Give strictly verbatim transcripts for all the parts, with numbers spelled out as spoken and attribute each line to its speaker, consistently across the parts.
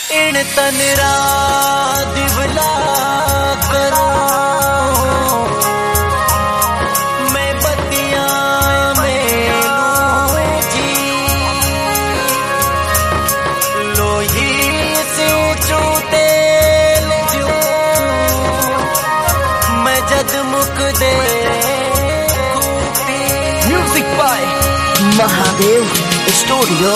Speaker 1: इन तन दिवला करो मैं बतिया में लूं जी लोही से चूते जो मैं जद मुक दे म्यूजिक बाय महादेव स्टूडियो।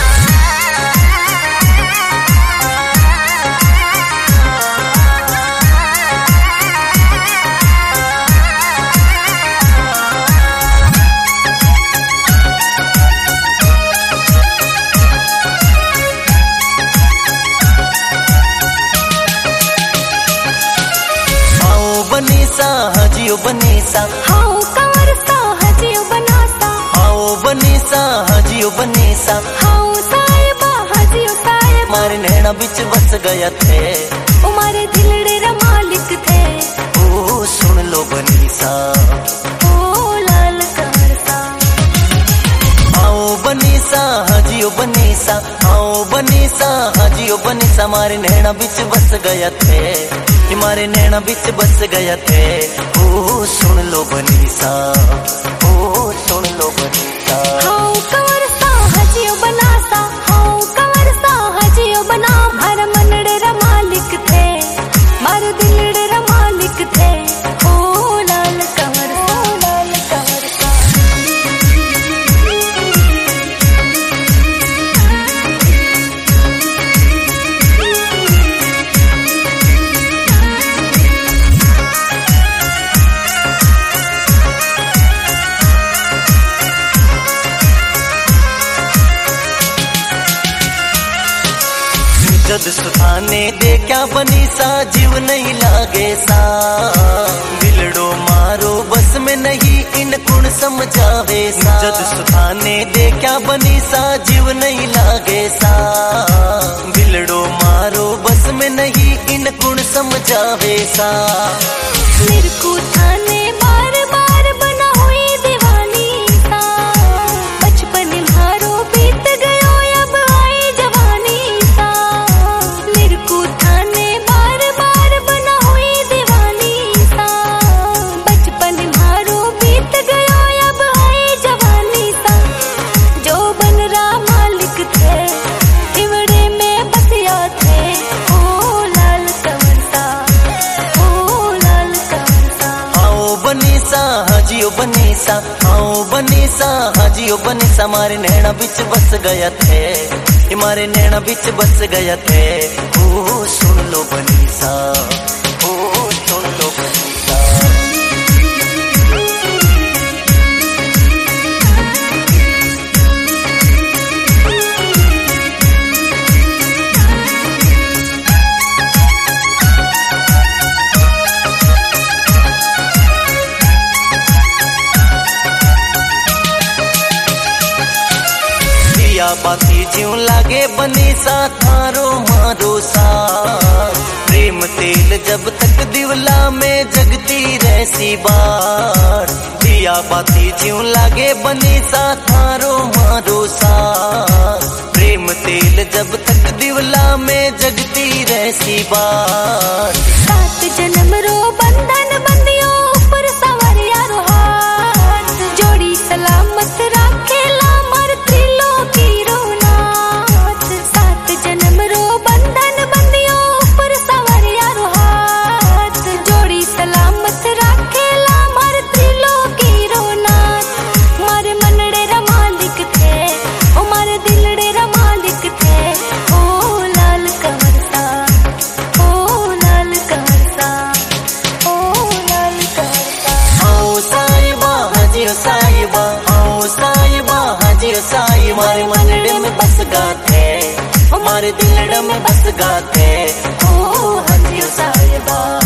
Speaker 1: बनीसा हजियो बनीसा
Speaker 2: हाओ कंवरसा हजियो बनासा
Speaker 1: आओ बनीसा हजियो बनीसा
Speaker 2: हाओ साहिबा हजियो साहिबा
Speaker 1: मारे नैना बिच बस गया थे
Speaker 2: उमारे दिलड़े रा मालिक थे
Speaker 1: ओ सुन लो बनीसा
Speaker 2: ओ लाल कंवरसा।
Speaker 1: आओ बनीसा हजियो बनीसा आओ बनीसा हजियो बनीसा मारे नैना बिच बस गया थे मारे नैना बिच बस गया थे ओ सुन लो बनीसा ओ सुन लो बनीसा।
Speaker 2: हाओ कंवरसा हजियो बनासा हाओ कंवरसा हजियो बना मारे मनड़े रा मालिक थे मारे दिलड़े रा मालिक थे ओ लाल कंवरसा लाल कंवरसा। जद सुधाने दे क्या बनीसा जीव नहीं लागे सा दिलड़ो मारो बस में नहीं इन गुण समझावे सा। जद सुधाने दे क्या बनीसा जीव नहीं लागे सा दिलड़ो मारो बस में नहीं इन गुण समझावे सा। मेरे को थाने बार बार बना हुई दीवानी सा बचपन मारो बीत गयो अब आई जवानी सा। मेरे को थाने बार बार बना हुई दीवानी सा बचपन मारो बीत गयो अब आई जवानी सा। जो बन रा मालिक थे इवड़े में बसिया थे ओ लाल कंवरसा ओ लाल कंवरसा।
Speaker 1: आओ बनीसा हजियो बनीसा आओ बनीसा हजियो बनीसा मारे नैना बिच बस गया थे मारे नैना बिच बस गया थे ओ सुन लो बनीसा ओ सुन लो बनीसा। बाती ज्यों लागे बनीसा थारो मारो सा प्रेम तेल जब तक दिवला में जगती रहसी बार। दिया बाती ज्यों लागे बनीसा थारो मारो सा प्रेम तेल जब तक दिवला में जगती रहसी बार।
Speaker 2: सात जन्म रो बंधन बंदियों ऊपर सवरिया रो हाथ जोड़ी सलामत राखेला मर त्रिलोकी रो नाथ। सात जन्म रो बंधन बंदियों ऊपर सवरिया रो हाथ जोड़ी सलामत राखेला मर त्रिलोकी रो नाथ। मारे मनड़े रा मालिक थे ओ मारे दिलड़े रा मालिक थे ओ लाल कंवरसा ओ लाल कंवरसा ओ लाल कंवरसा।
Speaker 1: आओ साहिबा हजियो साहिबा आओ साहिबा हजियो साहिबा मारे मनड़े में बस गाते हमारे दिलड़े में बस गाते ओ हजियो साहिबा।